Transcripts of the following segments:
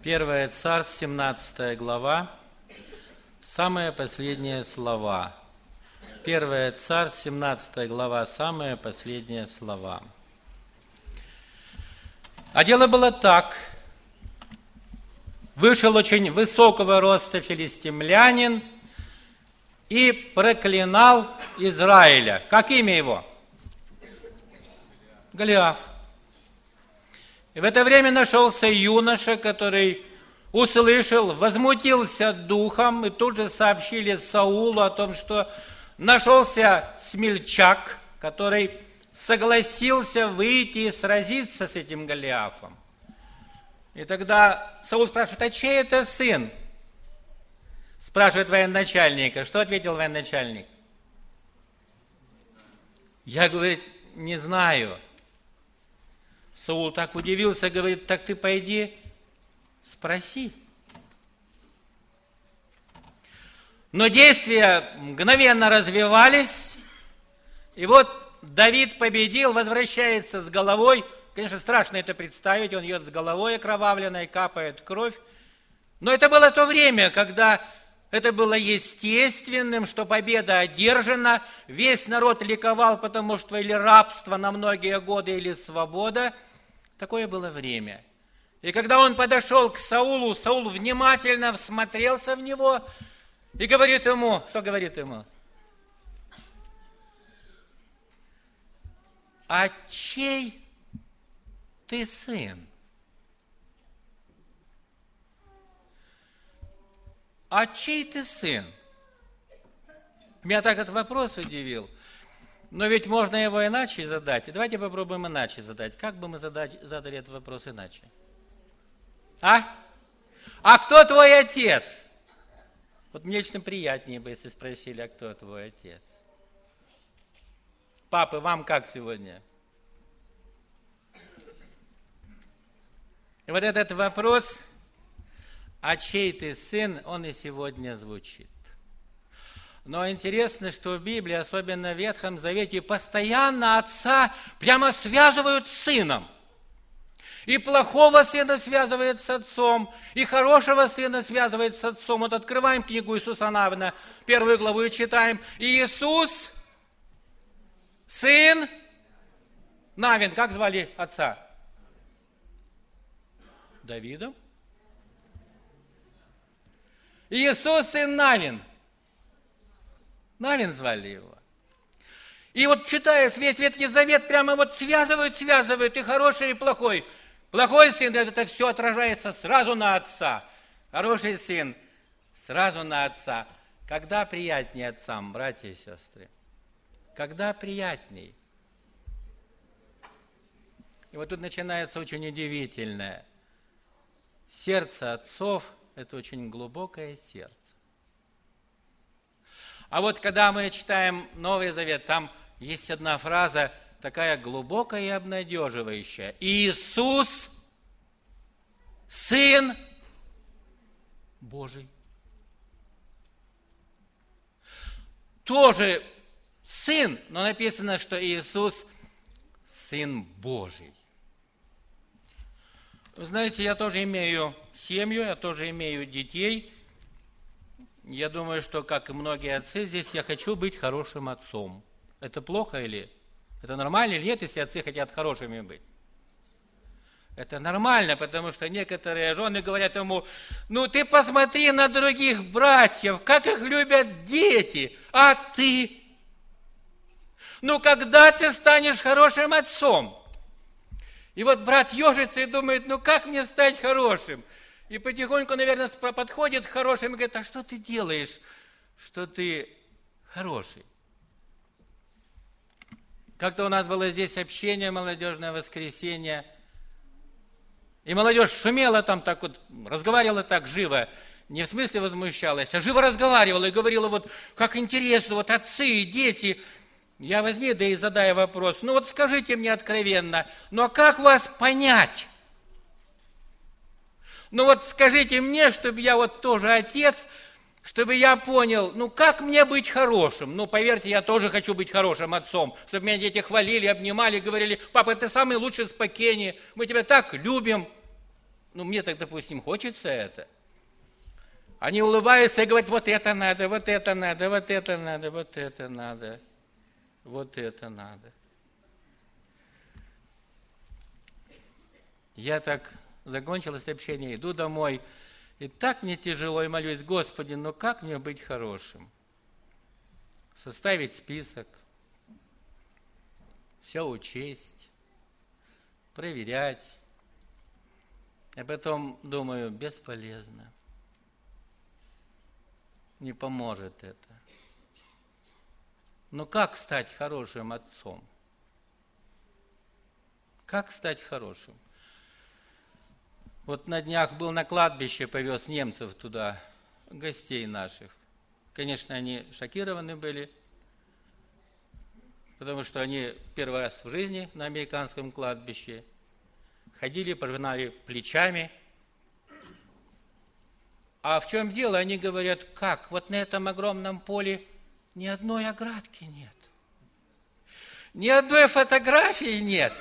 Первое Царств, 17 глава, самые последние слова. Первое Царств, 17 глава, самые последние слова. А дело было так. Вышел очень высокого роста филистимлянин и проклинал Израиля. Как имя его? Голиаф. И в это время нашелся юноша, который услышал, возмутился духом, и тут же сообщили Саулу о том, что нашелся смельчак, который согласился выйти и сразиться с этим Голиафом. И тогда Саул спрашивает: а чей это сын? Спрашивает военачальника. Что ответил военачальник? Я, говорит, не знаю. Саул так удивился, говорит: так ты пойди, спроси. Но действия мгновенно развивались, и вот Давид победил, возвращается с головой. Конечно, страшно это представить, он идет с головой окровавленной, капает кровь. Но это было то время, когда это было естественным, что победа одержана, весь народ ликовал, потому что или рабство на многие годы, или свобода. Такое было время. И когда он подошел к Саулу, Саул внимательно всмотрелся в него и говорит ему, что говорит ему? А чей ты сын? А чей ты сын? Меня так этот вопрос удивил. Но ведь можно его иначе задать. Давайте попробуем иначе задать. Как бы мы задали этот вопрос иначе? А кто твой отец? Вот мне лично приятнее бы, если спросили, а кто твой отец? Папы, вам как сегодня? И вот этот вопрос, а чей ты сын, он и сегодня звучит. Но интересно, что в Библии, особенно в Ветхом Завете, постоянно отца прямо связывают с сыном. И плохого сына связывает с отцом, и хорошего сына связывает с отцом. Вот открываем книгу Иисуса Навина, 1 главу, и читаем. Иисус, сын Навин. Как звали отца? Давидом. Иисус, сын Навин. Навин звали его. И вот читаешь весь Ветхий Завет, прямо вот связывают, и хороший, и плохой. Плохой сын, это все отражается сразу на отца. Хороший сын сразу на отца. Когда приятнее отцам, братья и сестры? Когда приятней? И вот тут начинается очень удивительное. Сердце отцов – это очень глубокое сердце. А вот когда мы читаем Новый Завет, там есть одна фраза, такая глубокая и обнадеживающая. Иисус, Сын Божий. Тоже Сын, но написано, что Иисус Сын Божий. Вы знаете, я тоже имею семью, я тоже имею детей. Я думаю, что, как и многие отцы здесь, я хочу быть хорошим отцом. Это плохо или это нормально или нет, если отцы хотят хорошими быть? Это нормально, потому что некоторые жены говорят ему: ну ты посмотри на других братьев, как их любят дети, а ты? Ну когда ты станешь хорошим отцом? И вот брат ежится и думает: ну как мне стать хорошим? И потихоньку, наверное, подходит к хорошим и говорит: а что ты делаешь, что ты хороший? Как-то у нас было здесь общение, молодежное воскресенье, и молодежь шумела там так вот, разговаривала так живо, не в смысле возмущалась, а живо разговаривала и говорила: вот как интересно, вот отцы и дети. Я возьми, да и задай вопрос: ну вот скажите мне откровенно, ну а как вас понять? Ну вот скажите мне, чтобы я вот тоже отец, чтобы я понял, ну как мне быть хорошим? Ну поверьте, я тоже хочу быть хорошим отцом, чтобы меня дети хвалили, обнимали, говорили: папа, ты самый лучший из поколений, мы тебя так любим. Ну, мне так, допустим, хочется это. Они улыбаются и говорят, вот это надо, вот это надо, вот это надо, вот это надо, вот это надо. Я так закончил сообщение, иду домой, и так мне тяжело, и молюсь, Господи, ну как мне быть хорошим? Составить список, все учесть, проверять. А потом думаю, бесполезно. Не поможет это. Но как стать хорошим отцом? Как стать хорошим? Вот на днях был на кладбище, повез немцев туда, гостей наших. Конечно, они шокированы были, потому что они первый раз в жизни на американском кладбище ходили, пожимали плечами. А в чем дело? Они говорят, как? Вот на этом огромном поле ни одной оградки нет. Ни одной фотографии нет.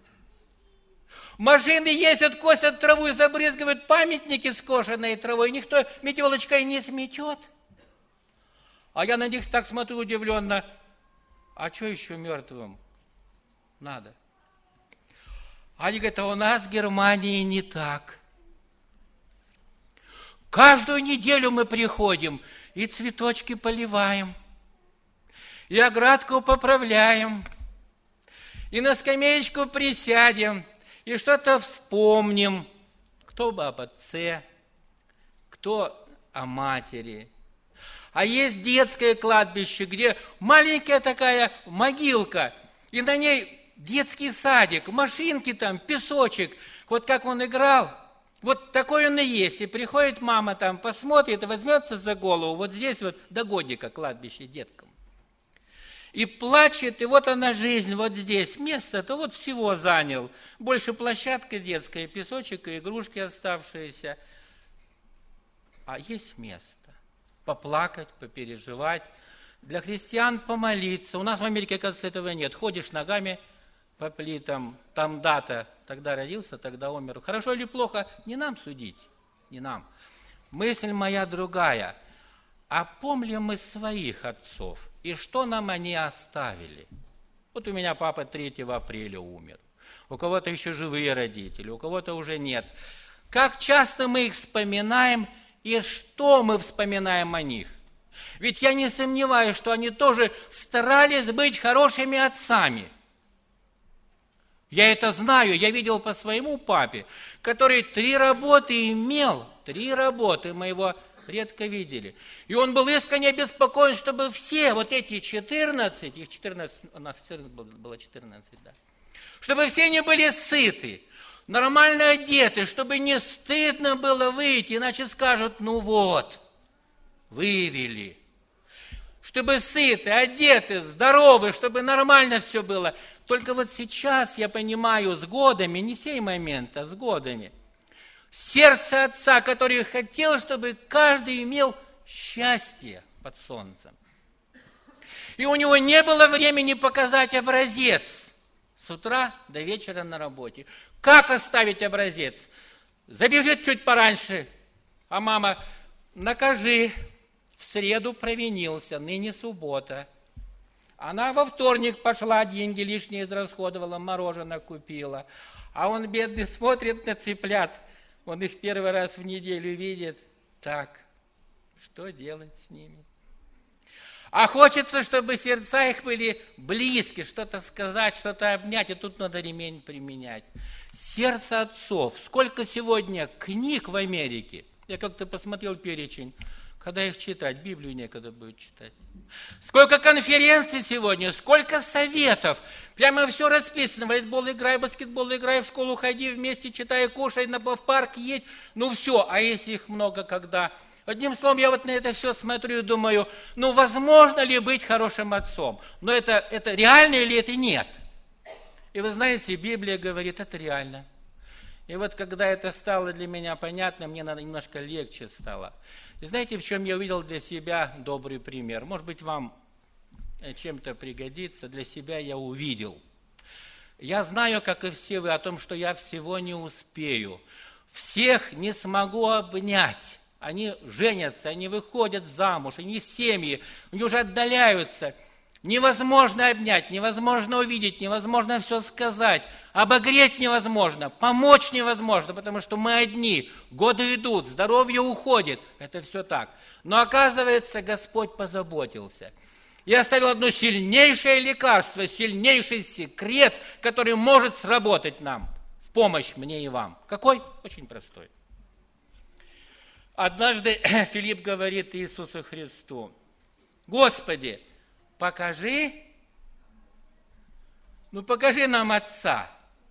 Машины ездят, косят траву и забрызгивают памятники скошенной травой. Никто метелочкой не сметет. А я на них так смотрю удивленно. А что еще мертвым надо? Они говорят, а у нас в Германии не так. Каждую неделю мы приходим и цветочки поливаем, и оградку поправляем, и на скамеечку присядем, и что-то вспомним. Кто об отце, кто о матери. А есть детское кладбище, где маленькая такая могилка, и на ней детский садик, машинки там, песочек. Вот как он играл, вот такой он и есть. И приходит мама там, посмотрит, возьмется за голову, вот здесь вот до годика кладбище деткам. И плачет, и вот она жизнь, вот здесь. Место-то вот всего занял. Больше площадка детская, песочек и игрушки оставшиеся. А есть место. Поплакать, попереживать. Для христиан помолиться. У нас в Америке, кажется, этого нет. Ходишь ногами по плитам, там дата, тогда родился, тогда умер. Хорошо или плохо, не нам судить, не нам. Мысль моя другая. А помним мы своих отцов, и что нам они оставили? Вот у меня папа 3 апреля умер. У кого-то еще живые родители, у кого-то уже нет. Как часто мы их вспоминаем, и что мы вспоминаем о них? Ведь я не сомневаюсь, что они тоже старались быть хорошими отцами. Я это знаю, я видел по своему папе, который 3 работы имел, 3 работы, мы его редко видели. И он был искренне обеспокоен, чтобы все вот эти 14, их 14, у нас 14 было 14, да, чтобы все они были сыты, нормально одеты, чтобы не стыдно было выйти, иначе скажут, ну вот, вывели. Чтобы сыты, одеты, здоровы, чтобы нормально все было. Только вот сейчас я понимаю с годами, не сей момент, а с годами, сердце отца, который хотел, чтобы каждый имел счастье под солнцем. И у него не было времени показать образец с утра до вечера на работе. Как оставить образец? Забежит чуть пораньше, а мама, накажи, в среду провинился, ныне суббота. Она во вторник пошла, деньги лишние израсходовала, мороженое купила. А он, бедный, смотрит на цыплят, он их первый раз в неделю видит. Так, что делать с ними? А хочется, чтобы сердца их были близки, что-то сказать, что-то обнять, и тут надо ремень применять. Сердце отцов. Сколько сегодня книг в Америке? Я как-то посмотрел перечень. Когда их читать? Библию некогда будет читать. Сколько конференций сегодня, сколько советов. Прямо все расписано. Волейбол играй, баскетбол играй, в школу ходи, вместе читай, кушай, в парк едь. Ну все, а если их много когда? Одним словом, я вот на это все смотрю и думаю, ну возможно ли быть хорошим отцом? Но это реально или это нет? И вы знаете, Библия говорит, это реально. И вот когда это стало для меня понятно, мне немножко легче стало. И знаете, в чем я увидел для себя добрый пример? Может быть, вам чем-то пригодится. Для себя я увидел. Я знаю, как и все вы, о том, что я всего не успею. всех не смогу обнять. Они женятся, они выходят замуж, они семьи, они уже отдаляются. Невозможно обнять, невозможно увидеть, невозможно все сказать, обогреть невозможно, помочь невозможно, потому что мы одни, годы идут, здоровье уходит, это все так. Но оказывается, Господь позаботился. И оставил одно сильнейшее лекарство, сильнейший секрет, который может сработать нам в помощь мне и вам. Какой? Очень простой. Однажды Филипп говорит Иисусу Христу: Господи, покажи нам Отца.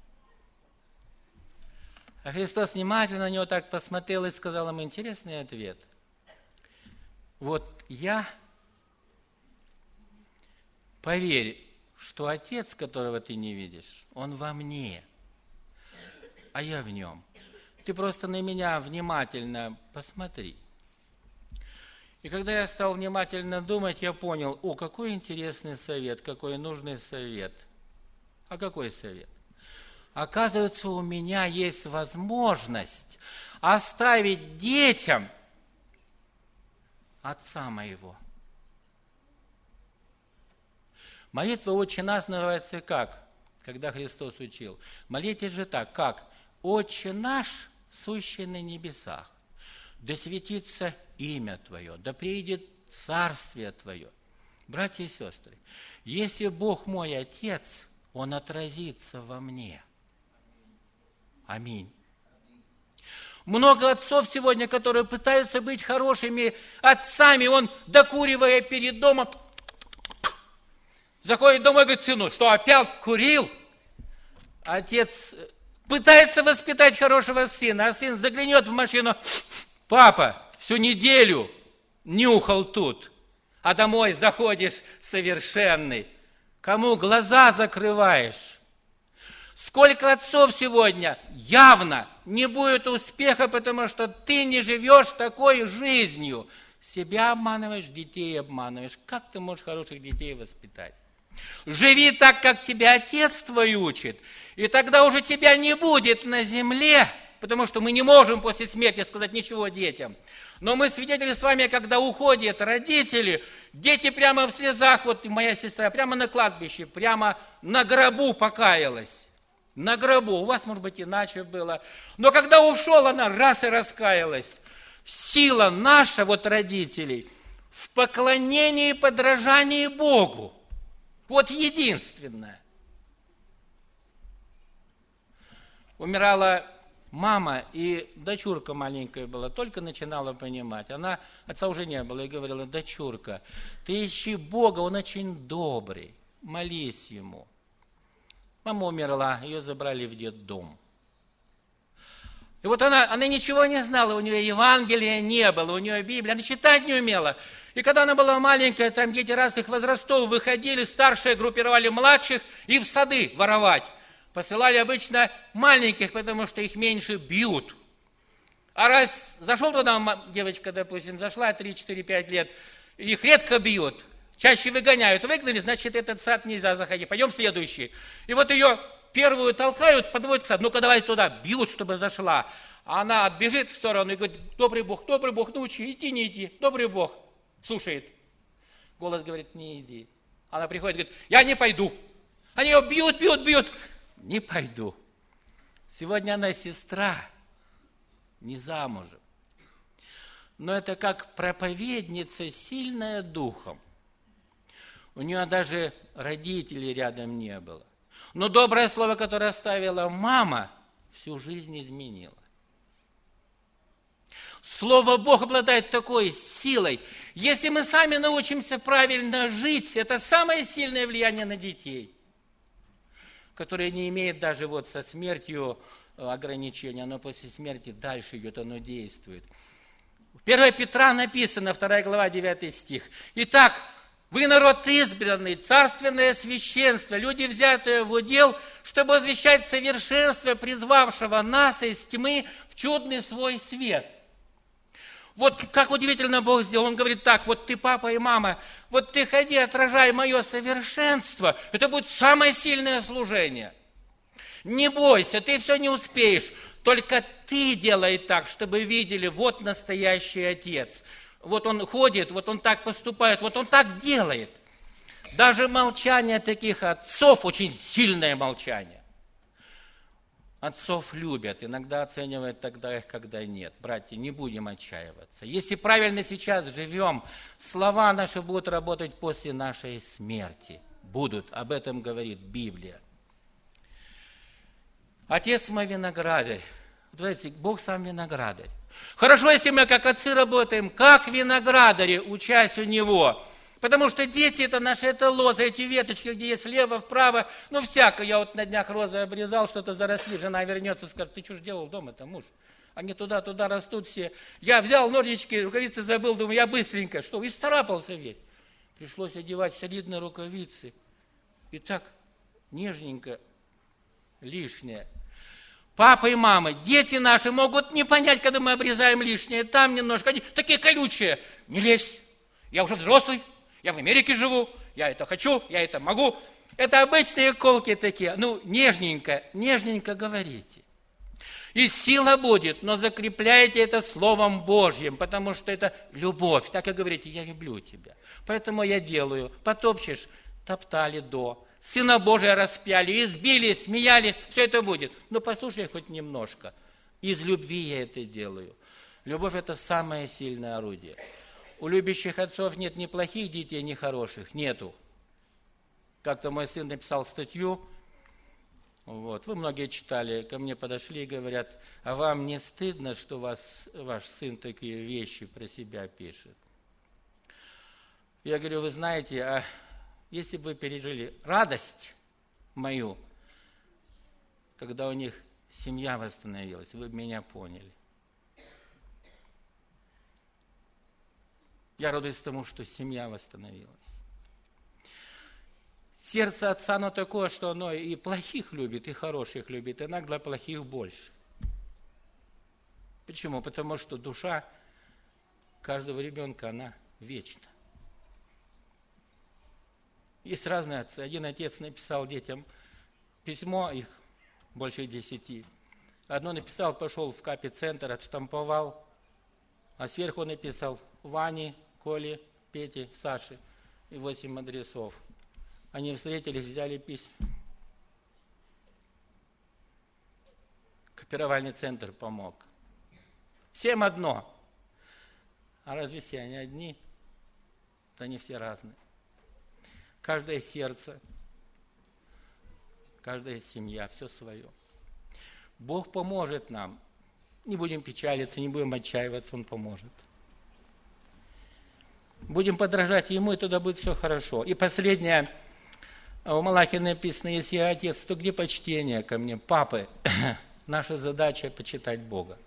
А Христос внимательно на него так посмотрел и сказал ему интересный ответ. Вот я, поверь, что Отец, которого ты не видишь, Он во мне, а я в Нем. Ты просто на меня внимательно посмотри. И когда я стал внимательно думать, я понял, какой интересный совет, какой нужный совет. А какой совет? Оказывается, у меня есть возможность оставить детям Отца моего. Молитва «Отче наш» называется как? Когда Христос учил. Молитесь же так, как? «Отче наш, сущий на небесах, да светится имя Твое, да приидет царствие Твое». Братья и сестры, если Бог мой Отец, Он отразится во мне. Аминь. Много отцов сегодня, которые пытаются быть хорошими отцами, он, докуривая перед домом, заходит домой и говорит сыну: что, опять курил? Отец пытается воспитать хорошего сына, а сын заглянет в машину: папа, всю неделю нюхал тут, а домой заходишь совершенный. Кому глаза закрываешь? Сколько отцов сегодня явно не будет успеха, потому что ты не живешь такой жизнью. Себя обманываешь, детей обманываешь. Как ты можешь хороших детей воспитать? Живи так, как тебя отец твой учит, и тогда уже тебя не будет на земле, потому что мы не можем после смерти сказать ничего детям. Но мы свидетели с вами, когда уходят родители, дети прямо в слезах, вот моя сестра прямо на кладбище, прямо на гробу покаялась. На гробу. У вас, может быть, иначе было. Но когда ушел, она раз и раскаялась. Сила наша, вот родителей, в поклонении и подражании Богу. Вот единственное. Умирала мама, и дочурка маленькая была, только начинала понимать. Она, отца уже не было, и говорила: дочурка, ты ищи Бога, Он очень добрый, молись Ему. Мама умерла, ее забрали в детдом. И вот она ничего не знала, у нее Евангелия не было, у нее Библия, она читать не умела. И когда она была маленькая, там дети разных возрастов выходили, старшие группировали младших и в сады воровать. Посылали обычно маленьких, потому что их меньше бьют. А раз зашел туда девочка, допустим, зашла 3, 4, 5 лет, их редко бьют. Чаще выгоняют. Выгнали, значит, этот сад нельзя заходить. Пойдем в следующий. И вот ее первую толкают, подводят к саду. Ну-ка, давай туда. Бьют, чтобы зашла. А она отбежит в сторону и говорит: добрый Бог, научи, идти, не идти. Добрый Бог. Слушает. Голос говорит: не иди. Она приходит и говорит: я не пойду. Они ее бьют. Не пойду. Сегодня она сестра, не замужем. Но это как проповедница, сильная духом. У нее даже родителей рядом не было. Но доброе слово, которое оставила мама, всю жизнь изменило. Слово Бога обладает такой силой. Если мы сами научимся правильно жить, это самое сильное влияние на детей, которое не имеет даже вот со смертью ограничения, но после смерти дальше идет, оно действует. 1 Петра написано, 2 глава, 9 стих. Итак, вы народ избранный, царственное священство, люди, взятые в удел, чтобы возвещать совершенство призвавшего нас из тьмы в чудный свой свет. Вот как удивительно Бог сделал. Он говорит так: вот ты, папа и мама, вот ты ходи, отражай мое совершенство. Это будет самое сильное служение. Не бойся, ты все не успеешь. Только ты делай так, чтобы видели, вот настоящий отец. Вот он ходит, вот он так поступает, вот он так делает. Даже молчание таких отцов, очень сильное молчание. Отцов любят, иногда оценивают тогда их, когда нет. Братья, не будем отчаиваться. Если правильно сейчас живем, слова наши будут работать после нашей смерти. Будут, об этом говорит Библия. Отец мой виноградарь. Знаете, Бог сам виноградарь. Хорошо, если мы как отцы работаем, как виноградари, учась у Него. Потому что дети это наши, это лозы, эти веточки, где есть влево, вправо, ну всякое. Я вот на днях розы обрезал, что-то заросли, жена вернется, скажет, ты что ж делал дома-то, муж? Они туда растут все. Я взял ножнички, рукавицы забыл, думаю, я быстренько, что, и старапался ведь. Пришлось одевать солидные рукавицы. И так нежненько, лишнее. Папа и мама, дети наши могут не понять, когда мы обрезаем лишнее, там немножко, они такие колючие. Не лезь, я уже взрослый, я в Америке живу, я это хочу, я это могу. Это обычные колки такие, ну, нежненько, нежненько говорите. И сила будет, но закрепляйте это Словом Божьим, потому что это любовь. Так и говорите, я люблю тебя. Поэтому я делаю. Потопчешь, топтали до. Сына Божия распяли, избили, смеялись, все это будет. Но послушай хоть немножко. Из любви я это делаю. Любовь – это самое сильное орудие. У любящих отцов нет ни плохих детей, ни хороших. Нету. Как-то мой сын написал статью, вот, вы многие читали, ко мне подошли и говорят, а вам не стыдно, что ваш сын такие вещи про себя пишет? Я говорю, вы знаете, а если бы вы пережили радость мою, когда у них семья восстановилась, вы бы меня поняли. Я радуюсь тому, что семья восстановилась. Сердце отца, оно такое, что оно и плохих любит, и хороших любит, иногда плохих больше. Почему? Потому что душа каждого ребенка, она вечна. Есть разные отцы. Один отец написал детям письмо, их больше 10. Одно написал, пошел в капи-центр, отштамповал, а сверху написал Ване, Коле, Пете, Саше и 8 адресов. Они встретились, взяли письма. Копировальный центр помог. Всем одно. А разве все они одни? Да они все разные. Каждое сердце, каждая семья, все свое. Бог поможет нам. Не будем печалиться, не будем отчаиваться, Он поможет. Будем подражать Ему, и тогда будет все хорошо. И последнее. У Малахи написано, если я отец, то где почтение ко мне? Папы, наша задача почитать Бога.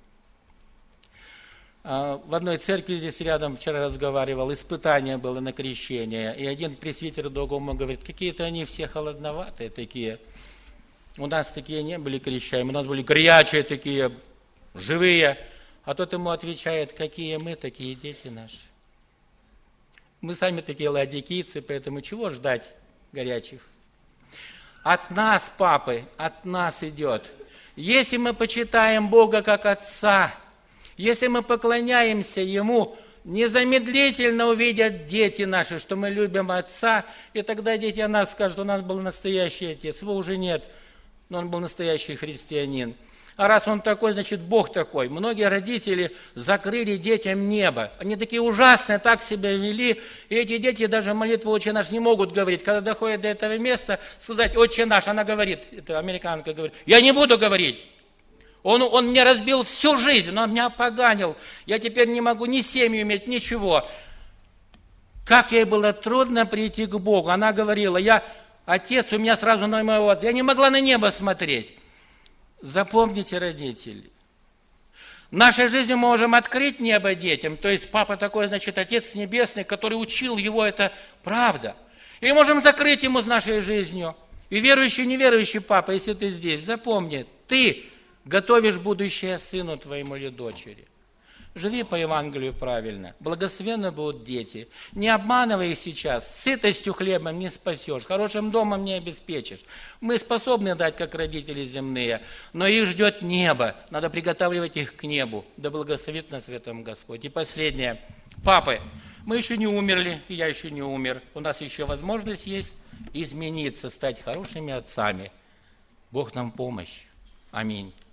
В одной церкви здесь рядом вчера разговаривал, испытание было на крещение, и один пресвитер другому говорит, какие-то они все холодноватые такие. У нас такие не были крещаемые, у нас были горячие такие, живые. А тот ему отвечает, какие мы, такие дети наши. Мы сами такие ладикийцы, поэтому чего ждать горячих? От нас, папы, от нас идет. Если мы почитаем Бога как Отца, если мы поклоняемся Ему, незамедлительно увидят дети наши, что мы любим Отца, и тогда дети о нас скажут, у нас был настоящий Отец, его уже нет, но он был настоящий христианин. А раз он такой, значит, Бог такой. Многие родители закрыли детям небо. Они такие ужасные, так себя вели. И эти дети даже молитву «Отче наш» не могут говорить. Когда доходят до этого места, сказать «Отче наш», она говорит, это американка говорит, я не буду говорить. Он мне разбил всю жизнь, он меня опоганил. Я теперь не могу ни семью иметь, ничего. Как ей было трудно прийти к Богу. Она говорила, отец, у меня сразу на моего отца. Я не могла на небо смотреть. Запомните, родители, в нашей жизни мы можем открыть небо детям, то есть папа такой, значит, Отец Небесный, который учил его, это правда. Или можем закрыть ему с нашей жизнью. И верующий, неверующий папа, если ты здесь, запомни, ты готовишь будущее сыну твоему или дочери. Живи по Евангелию правильно. Благословенны будут дети. Не обманывай их сейчас. Сытостью хлебом не спасешь. Хорошим домом не обеспечишь. Мы способны дать, как родители земные, но их ждет небо. Надо приготавливать их к небу. Да благословит нас в этом Господь. И последнее. Папы, мы еще не умерли, и я еще не умер. У нас еще возможность есть измениться, стать хорошими отцами. Бог нам помощь. Аминь.